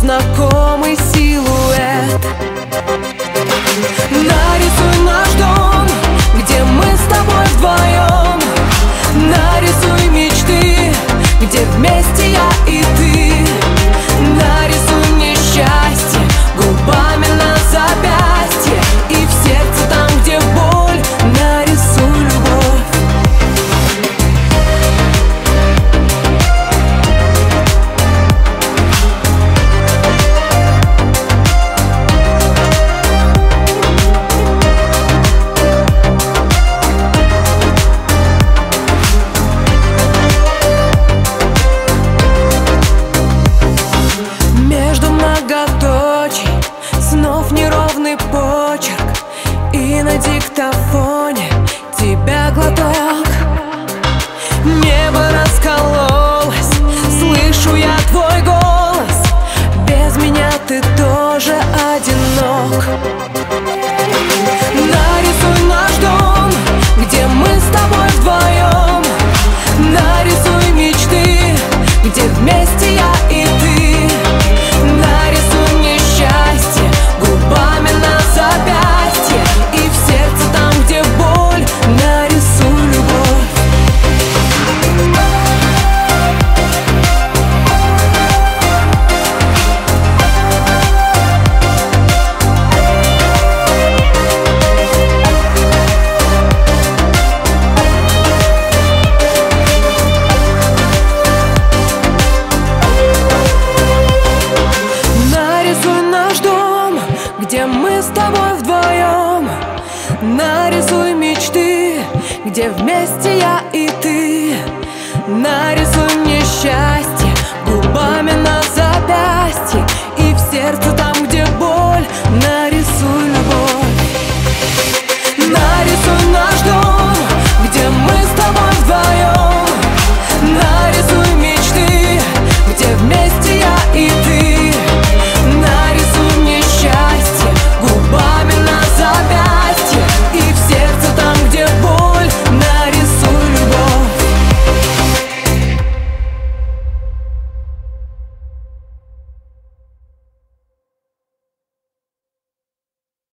знакомый силуэт. Нарисуй наш дом, где мы с тобой вдвоем. Нарисуй мечты, где вместе я и ты. Нарисуй мне счастье губами на запястье, и в сердце там, где боль, нарисуй любовь. Снов неровный почерк, и на диктофоне тебя глоток. Небо раскололось, слышу я твой голос. Без меня ты тоже одинок. Нарисуй наш дом, где мы с тобой вдвоем. Нарисуй мечты, где вместе я и ты. Нарисуй мне счастье губами на запястье, и в сердце там, где боль, нарисуй любовь. Нарисуй наш дом, где мы с тобой вдвоем. Нарисуй мечты, где вместе я и ты. Нарисуй мне счастье губами на запястье, и в сердце там, где боль,